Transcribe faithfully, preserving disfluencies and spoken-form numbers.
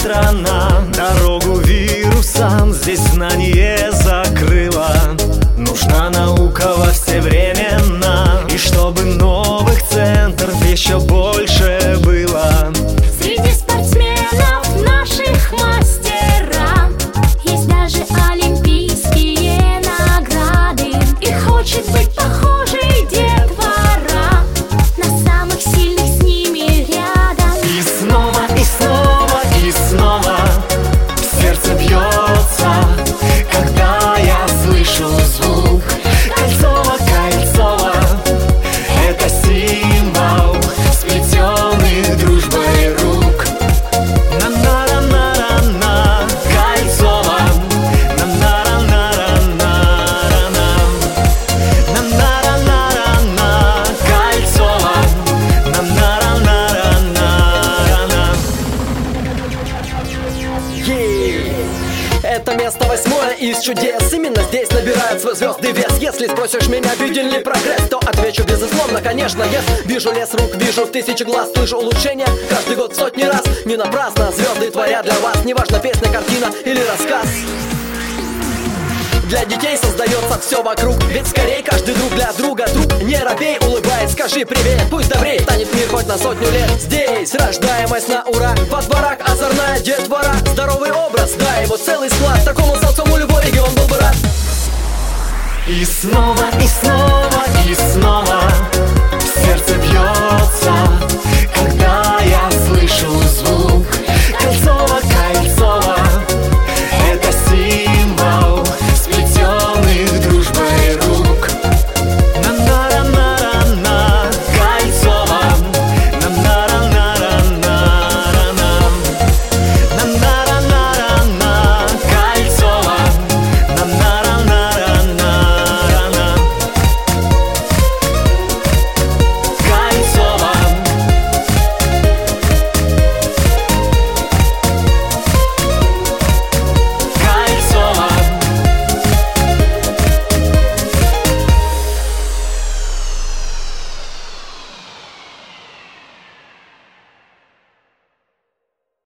страна. Дорогу вирусам здесь знание закрыло. Нужна наука во все времена, и чтобы новых центров еще больше было. Среди спортсменов наших мастера, есть даже олимпийские награды. И хочет быть похожей детвора на самых сильных с ними рядом. И снова, и снова, и снова сердце бьется, когда я слышу звук Кольцова, Кольцова. Это символ сплетенных дружбой рук. На-на-на-на-на, Кольцова. На-на-на-на-на-на, на-на-на-на-на, Кольцова. На-на-на-на-на-на. Это место восьмое из чудес. Именно здесь набирают свой звездный вес. Если спросишь меня, виден ли прогресс, то отвечу безусловно, конечно, yes. Вижу лес рук, вижу тысячи глаз, слышу улучшения каждый год сотни раз. Не напрасно звезды творят для вас. Неважно, песня, картина или рассказ. Для детей создается все вокруг, ведь скорее каждый друг для друга. Друг, не робей, улыбаясь, скажи привет. Пусть добрей станет мир хоть на сотню лет. Здесь рождаемость на ура, во дворах озорная детвора. Здоровый образ, да, его целый склад. Такому социуму любой регион был бы рад. И снова, и снова, и снова